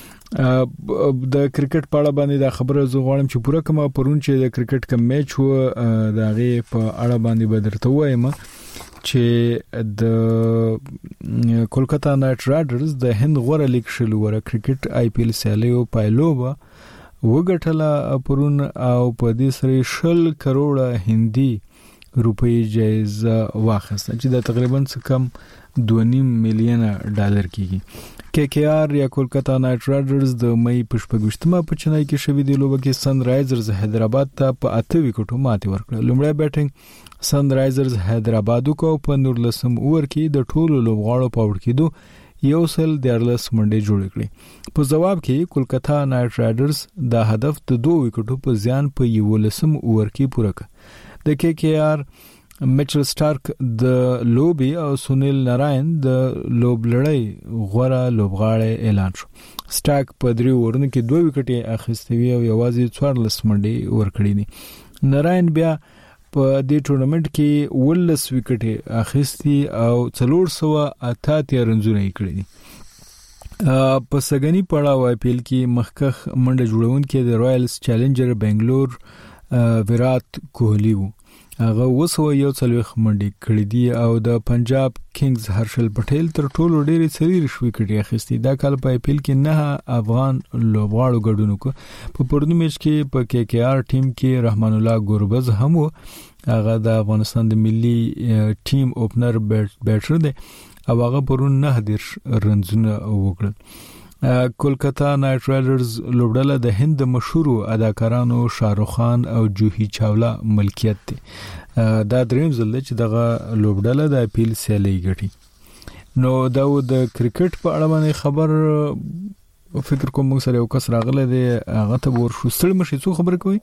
د کرکټ په اړه باندې دا خبره زه غواړم چې پوره کومه پرون چې د کرکټ کوم میچ و دا غي په اړه باندې بدرته وایم چې د کولکتا نایټ رایډرز د هند غوړه لیگ شلو ور کرکټ آی پی ایل سیالیو پایلوبا وګټله پرون او په دې سره 10 کروڑه هندي روپۍ جایزه واخیسته چې دا تقریبا څه کم 2.5 میلیون ډالر کیږي کې کې آر یا کولکتا نایټ رایډرز د مې پښپګشتمه په چنای کې شوې دی لوبه کې سن رایزرز حیدرآباد ته په 8 وکټو ماتې ورکړه لومړی بیټینګ سن رایزرز حیدرآباد کو په 19 اوور کې د ټولو لوبغاړو په وړ کېدو یو سل دیرلس منډه جوړ کړې په جواب کې کولکتا نایټ رایډرز دا هدف د 2 وکټو په ځان په 11 اوور کې پوره کړ د کې کې آر میچل سٹارک د لوبي او سونیل ناراین د لوب لړۍ غوړه لوبغاړی اعلان شو سٹارک په 3 اورونو کې 2 وکټې اخیستوي او یوازې 14 منډې ورکړې دي ناراین بیا په دې ټورنمنت کې 19 وکټې اخیستي او 488 رنونه یې کړې دي په سګنی پړاو آی پی ایل کې مخکخ منډه جوړون کې د رائلز چیلنجر بنگلور ویرات کوهلی وو هغه وسو یو څلوخ منډي کړې دي او د پنجاب کینګز هرشل پټیل تر ټولو ډېری سړي رښوي کړي اخیستي دا کال په ایپل کې نه افغان لوبغاړو ګډون کو په پردو میچ کې په کې کې آر ټیم کې رحمان الله ګوربز هم هغه د افغانستان د ملي ټیم اوپنر بیټر دی او هغه پرون 9 رنزونه وکړل کولکتا نایټ رایډرز لوبډله د هند مشهور اداکارانو شاهرخ خان او جوهی چاولا ملکیت دي دا دریم ځل چې دغه لوبډله د اپیل سیالي ګټي نو دا د کرکټ په اړه باندې خبر فکر کوم موږ سره یو کس راغله دی هغه ته ورشو ستړي مشي څو خبر کوي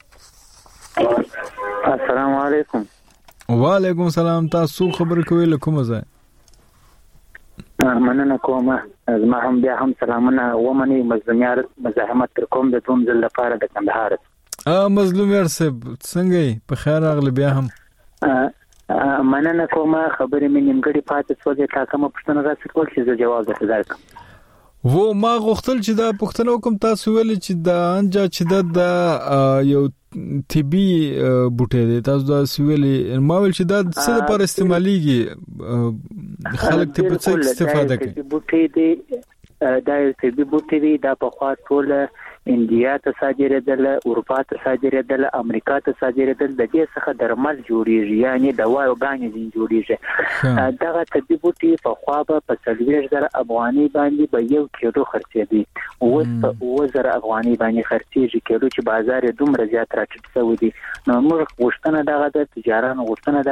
السلام علیکم وعلیکم السلام تاسو خبر کوي لکه مزه مننه کوم. زما هم بیا هم سلامونه ومني مظلومیار مزاحمت تر کوم د دوم ځل لپاره د کندهار. مظلومیار صاحب څنګه په خیر راغلی بیا هم؟ مننه کوم. خبرې مې نیمګړې پاتې شوې، تا کومه پوښتنه راڅخه کول چې زه جواب درته درکړم. و ما غوښتل چې دا پوښتنه وکم، تاسو ویل چې د انجا چې د یو طبي بوټي دی، تاسو دا سویلې ما ویل چې دا څه لپاره استعماليږي، خلک ته په څه استفاده کوي؟ بوټي دی دا طبي بوټي دی، دا په خوا ټول انډیا ته صادرېدل، اروپا ته صادرېدل، امریکا ته صادرېدل، د دې څخه درمل جوړیږي، یعنی دوا او غانې جوړیږي. دغه طبي بوټي په خوا په 40,000 افغاني باندې به یو کیلو خرڅېدي، اوس په 2000 افغاني باندې خرڅېږي کیلو، چې بازار دومره زیات راټیټ شوی دی. نو موږ غوښتنه دغه د تجارانو غوښتنه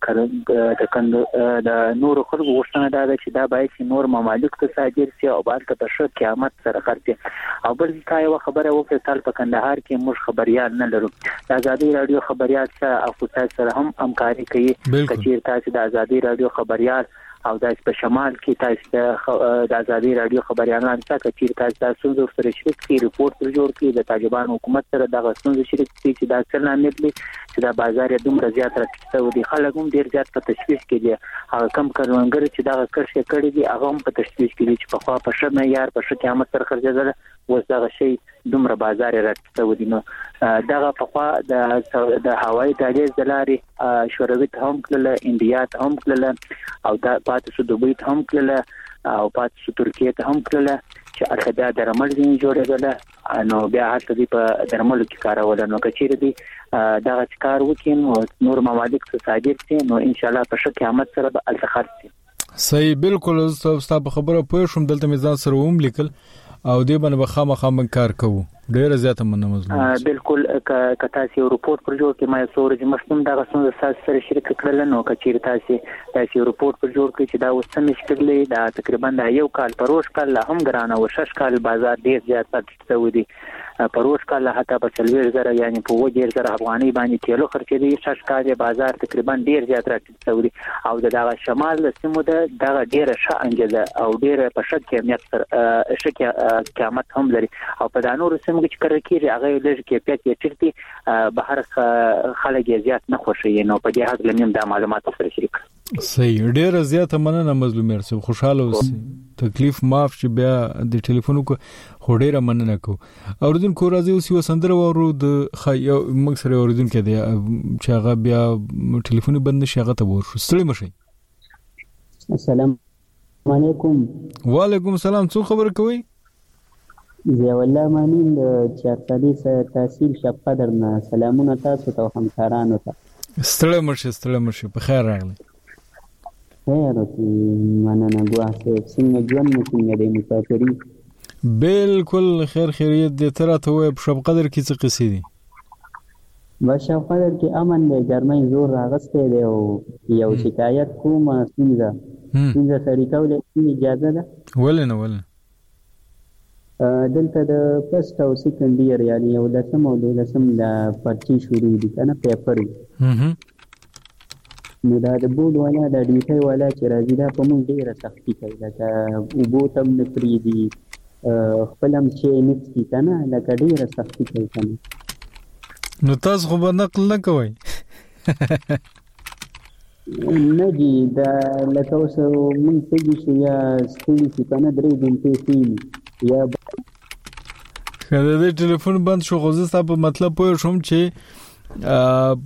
د نورو خلکو غوښتنه ده چې دا باید نور ممالک ته صادر شي او باید په ښه قیمت سره خرڅي. او بل ځای خبره وکړه تل په کندهار کې موږ خبريال نه لرو. د آزادي رادیو خبريال سره او تاسو سره هم همکاري کوي. کچیر تاسو د آزادي رادیو خبريال او د په شمال کې تاسو د آزادي رادیو خبريالان څخه کچیر تاسو د سره شریک کی ریپورت جوړ کړي د طالبان حکومت سره د غسنځ شریک چې دا څنګه عملي چې دا بازار دومره زیات راټیټ دي، خلک هم ډیر زیات په تشویش کې دي. هغه کم کارونګر چې دا کښې کړی دي هغه هم په تشویش کې دي چې په خوا په شمه یار په ښه قیمت سره خرڅېدل، اوس دا شی دومره بازار راټیټ دي. نو دغه په خوا د هوایي دهلیز د لارې شوروي ته هم کړل، انډیا ته هم کړل، او دا پاتې شو دوبۍ ته هم کړل، او پاتې شو ترکیه ته هم کړل چې الخدا درمل دې جوړېدل. نو بیا هڅه دي په درملو کې کارول. نو کچېر دي دغه کار وکړي نو نور ممالک ته صادر شي، نو ان شاء الله په ښه قیمت سره به الخرج شي. صحیح، بالکل. تاسو په خبره پوه شوم. دلته میزان سره هم لیکل او دې باندې خامخا کار کوو. ډیر زیاته مننه مظلوم. بالکل. که تاسو یو ریپورت پر جوړ کې ما سورج مخکوم دا غسن سره شریک کړل، نو کچیر تاسو یو ریپورت پر جوړ کړئ چې دا وسه مشکلې دا تقریبا دا یو کال پروش کال هم ګرانه و، 6 کال بازار ډیر زیات پاتې شوی دی. پروش کال حتی په 40,000 یعنی په 20,000 افغاني باندې کیلو خرڅېدي، 6 کال بازار تقریبا ډیر زیات راټیټ شوی دی. او دغه شمال د سیمو دغه ډیره ښه انګیزه او ډیره په ښه قیمت سره ښه قیمت هم لري. او په دانور سیمو کې کار کوي هغه لږ کیفیت یې ټیټ بهر خلک زیات نه خوشي. نو په دې حق لنیم د معلومات سره شریک. صحیح، ډیره زیاته مننه مظلوم سره. خوشاله اوسئ، تکلیف معاف چې بیا د ټلیفون کو هډیره مننه کو. اوردونکو راځي اوس یو سندره ورو د یو موږ سره اوردونکو دی چې هغه بیا ټلیفون بند نشي هغه ته ورشو. ستړي مشي. السلام علیکم. وعلیکم السلام. څو خبر کوي؟ زه والله مانین د 4 تحصیل شپ قدرنا. سلامونه تاسو ته همکارانو ته. ستړي مشي په خیر راغلی. خیر اوسئ. مننه. ګواه څنګه ژوند مو څنګه دی؟ مسافري؟ بالکل خیر خیریت دې. تر ته وای په شپ قدر کې څه قصې دي؟ په شپ قدر کې امن دی، ګرمۍ زور راغسته دی او یو شکایت کوم څنګه سړی کولای اجازه ده؟ ولنه دلته د فرست او سیکنډ ایئر یعنی یو لسم او دولسم د پرچی شروع دي کنه پیپر. نو دا د بورډ والا د ډیټای والا چې راځي دا په موږ ډیره سختي کوي، لکه وبو تم نه پریدي خپلم چې نفسي کنه لکه ډیره سختي کوي کنه. نو تاسو خو به نقل نه کوئ؟ نه جی دا لکه اوس موږ تږي شو یا ستړي شو کنه 3 غنټې فیل یا کله د ټلیفون بند شو خو زه په مطلب پوه شوم چې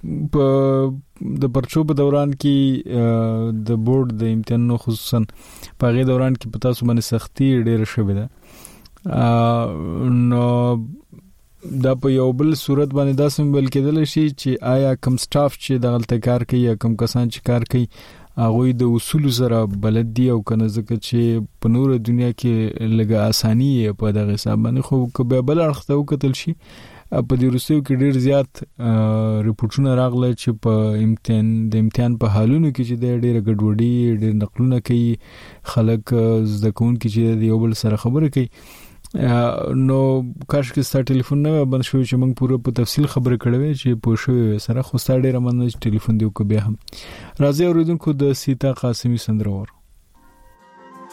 د پرچو په دوران کې د بورډ د امتحانونو خصوصا په غي دوران کې پتا سو باندې سختي ډېر شوه ده. نو دا په یو بل صورت باندې دا سمبل کېدل شي چې آیا کم سټاف چې د غلطه کار کوي یا کم کسان چې کار کوي هغه د اصول سره بلد دي او کنه ځکه چې په نور دنیا کې لږه اساني په دغه حساب باندې خو کبه بل اړخته وکتل شي په دې روسیو کې ډیر زیات ریپورتونه راغله چې په امتحان په حالونو کې چې د ډیره ګډوډي ډیر نقلونه کوي خلک ځکون کې چې یو بل سره خبرې کوي. نو کاش کې ستاسو ټلیفون نه بند شوی چې موږ پوره په تفصیل خبرې کړې چې پوه شو سره خو ستاسو ډیره مننه چې ټلیفون دیو کو بیا هم راځي اوریدونکو د سیتا قاسمی سندرور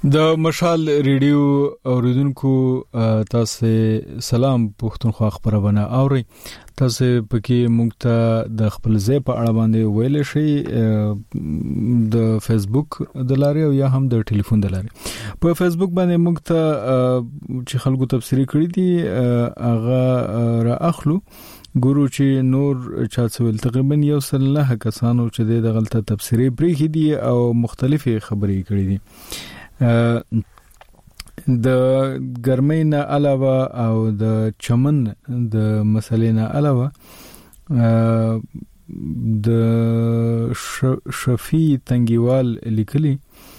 د مشال ریډیو اوریدونکو تاسو سلام پښتونخوا خبرونه اوري تاسو پکې موږ ته د خپل ځای په اړه باندې ویل شي د فیسبوک د لارې او یا هم د ټلیفون د لارې په فیسبوک باندې موږ ته چې خلکو تفسیری کړی دي هغه را اخلو ګورو چې نور چاتسویل تقریبا 109 کسانو چې د غلطه تفسیری پرې دي او مختلفي خبرې کړې دي د ګرمۍ نه علاوه او د چمن د مسلې نه علاوه د شفی تنګیوال لیکلي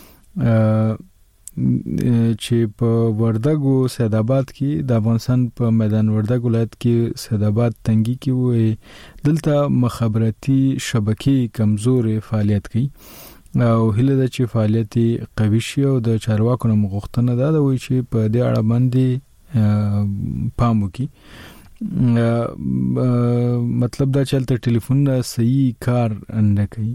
چې په وردګو سیدآباد کې د افغانستان په میدان وردګ ولایت کې سیدآباد تنګي کې وې دلته مخابراتي شبکې کمزورې فعالیت کوي او هله د چې فعالیت قوي شي او د چارواکو نه مغوښتنه ده وي چې په دې اړه باندې پام وکړي مطلب دا چې تل ټلیفون صحیح کار نه کوي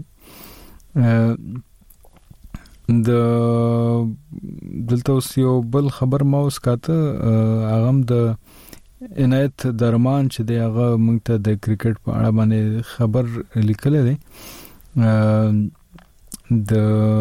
دلته اوس یو بل خبر ما اوس کاته هغه د عنایت درمان چې دی هغه موږ ته د کرکټ په اړه باندې خبر لیکل دی د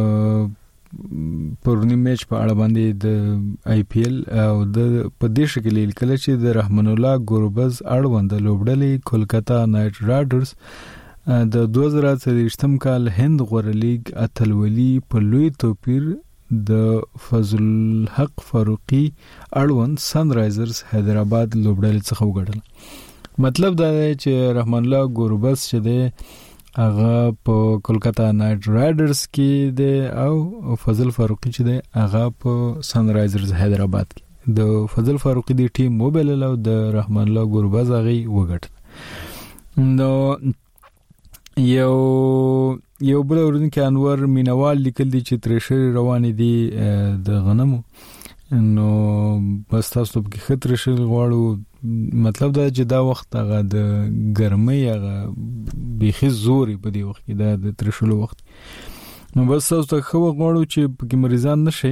پرونی میچ په اړه باندې د آی پی ایل او د پدیش کې لیکل چې د رحمان الله ګوربز اړوند لوبډلې کولکتا نایټ رایډرز د 2023م کال هند غوړ لیگ اتلولي په لوی توپیر د فضل الحق فاروقي اړوند سن رایزرز حیدرآباد لوبډلې څخه وګټل مطلب دا دی چې رحمان الله ګوربز چې دی هغه په کولکتا نایټ رایډرز کې دی او فضل فاروقي چې دی هغه په سن رایزرز حیدرآباد کې د فضل فاروقي دی ټیم موبایل او د رحمان الله ګوربز هغه وګټل نو یو بل ورونکو انور مینوال لیکل دي چې ترشر روان دي د غنمو نو بس تاسو په خطر شل غواړو مطلب دا چې دا وخت هغه د ګرمۍ هغه بيخي زوري په دې وخت کې د ترشلو وخت نو بس تاسو ته خو غواړو چې په مریضان نشي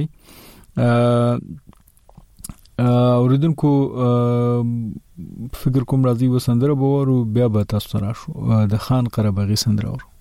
اوریدونکو فکر کوم راځي وسندره بوورو بیا به تاسو راشو د خان قرباغي سندره ورو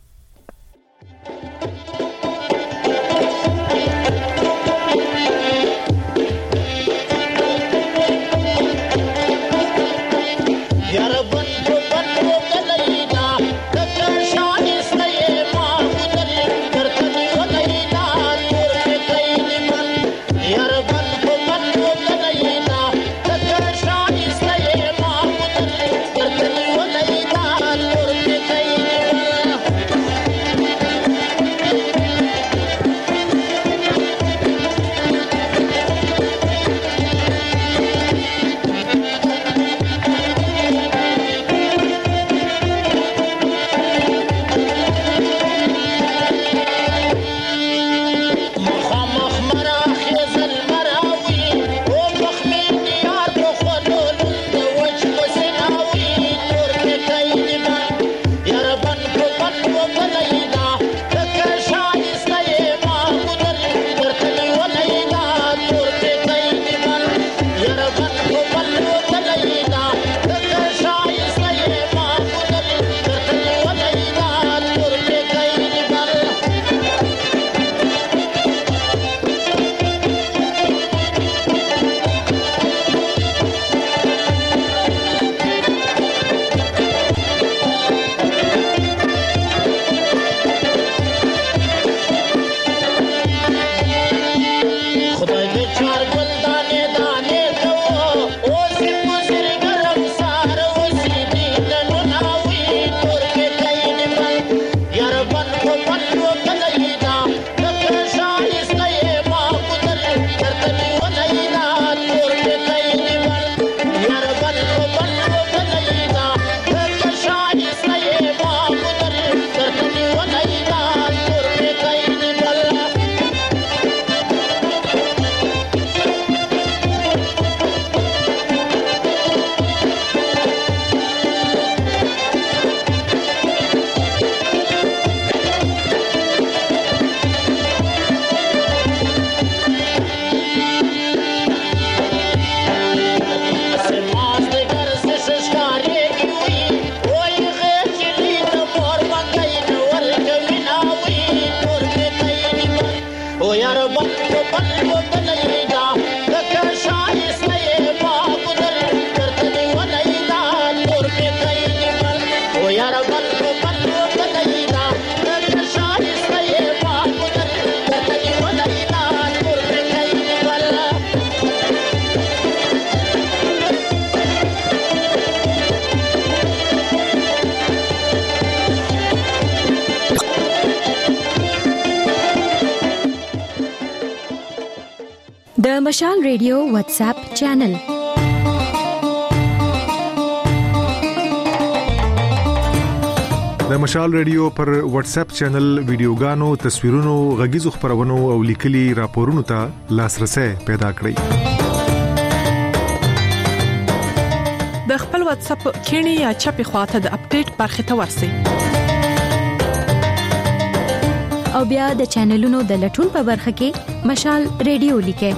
د مشال ریډیو واتس اپ چینل د مشال ریډیو پر واتس اپ چینل ویډیوګانو، تصویرونو، غږیزو خبرونو او لیکلي راپورونو ته لاسرسي پیدا کړئ. د خپل واتس اپ کینی یا چپی خواته د اپډیټ برخه ته ورسئ. او بیا د چینلونو د لټون په برخه کې مشال ریډیو لیکه.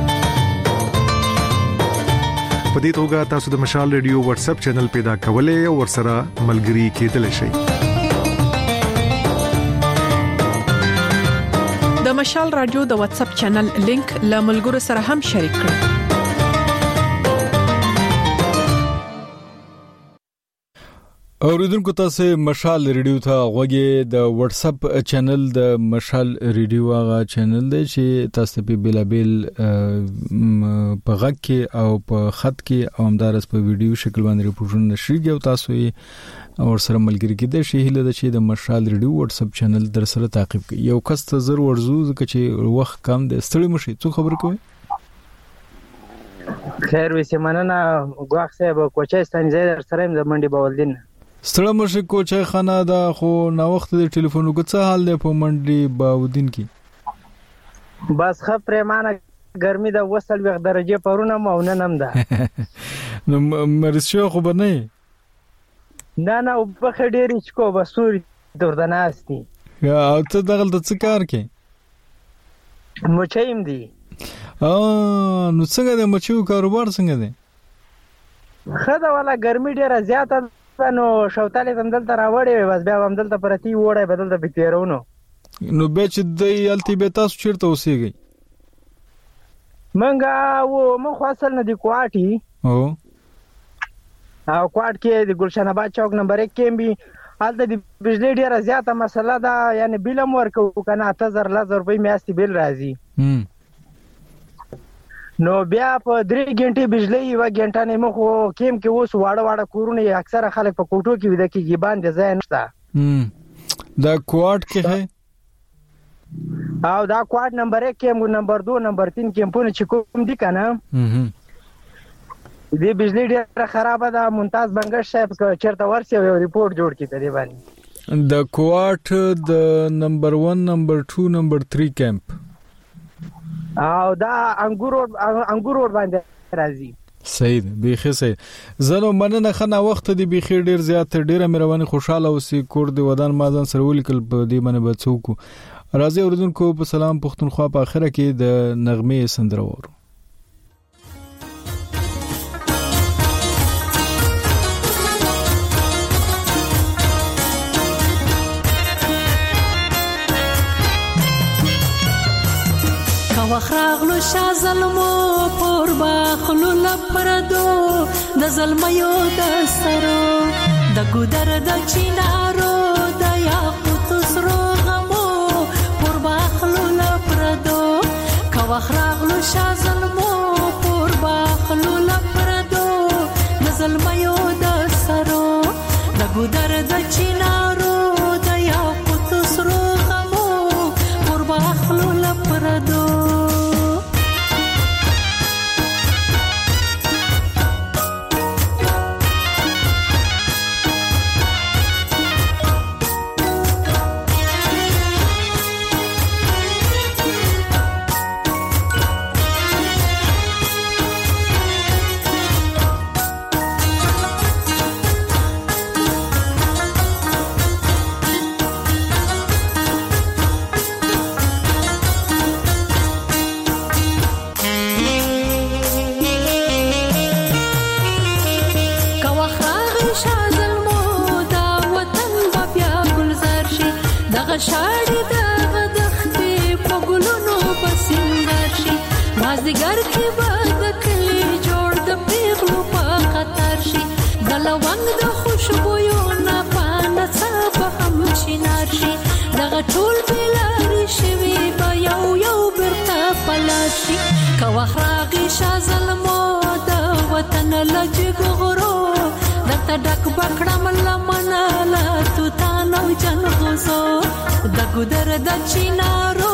په دې توګه تاسو د مشال ریډیو واتس اپ چینل پیدا کولای او ورسره ملګري کېدلی شئ. د مشال رادیو د واتس اپ چینل لینک له ملګرو سره هم شریک کړئ. اوریدونکو تاسو مشال ریډیو ته غوږی د واتس اپ چینل د مشال ریډیو هغه چینل دی چې تاسو په بیلابل په غږ کې او په خط کې او همدارس په ویډیو شکل باندې ریپورټونه نشریږي او تاسو یې اور سره ملګری کېدئ شئ. هله د چې د مشال ریډیو واتس اپ چینل در سره تعقیب کړئ. یو کس ته زر ورزو چې وخت کم دی ستړي مشي څه خبر کوي. خیر وسه مننه غواخ صاحب کوچستان زیات سره د منډي باولدین ستړي مشي کوچه خانه دا خو نو وخت د ټلیفون وګڅه حال دی په منډي باودین کې بس خپرمانه ګرمي د وصل وغ درجه پرونه مونږ نم ده نو مرشو خو بنه نه په خډيري چکو بسوري دردناستي یا او ته دغه د څه کار کې مچایم دي نو څنګه د مچو کاروبار څنګه دی خدا والا ګرمي ډیره زیاته نو شوتاله تندل تر راوړې بس بیا هم دلته پرتی وړه بدل د بکیرونو نو به چې د التی به تاسو چیرته اوسېږئ منګه مو خاصل نه دی کوټي او کوټ کې د ګلشن آباد چوک نمبر 1 کې بي حالت د بجلی ډیره زیاته مسله ده یعنی بیل مورکو کنه 8000 روپۍ میاشتې بیل راځي نو بیا په 3 غنټې بجلی یو غنټه نه مخو کېم کې اوس واړه کورونه اکثره خلک په کوټو کې ودا کېږي باندې ځای نشته دا کوټ کې ہے او دا کوټ نمبر 1 کې نمبر 2 نمبر 3 کې په چې کوم دي کنه دې بجلی ډیره خراب ده. ممتاز بنگش صاحب چیرته ورسې یو ریپورت جوړ کړي دی باندې د کوټ د نمبر 1 نمبر 2 نمبر 3 کیمپ او دا انګور باندې راځي. صحیح دی بيخي صحیح. زنه مننه خنه وخت دی بيخي ډیر زیات ډیره مهرباني خوشاله اوسې کور دی ودان مازن سره ولیکل په دې باندې بچوکو راځي اوردونکو په سلام پښتونخوا په اخره کې د نغمه سندره وورو. وخراغلو شا ظلمو پر باخلو لپردو د ظلميو د سرو د ګودر د چینارو د یاقوت سرو غمو پر باخلو لپردو کا وخراغلو شا ظلمو پر باخلو لپردو د ظلميو د سرو د ګودر د چینارو د یاقوت سرو غمو پر باخلو لپردو شاړي د غدختې په ګلونو پسندر شي مازدیګر کې به د کلی جوړ د پیغلو په خطر شي د لونګ د خوشبویو نه پان شي دغه ټول بلاري شوي به یو برته پلار شي که وخت راغی شاه ظلمو د وطن له جګو غرو درته ډک به کړم لمنه له توتان او جنغوزو د ګودر د چینارو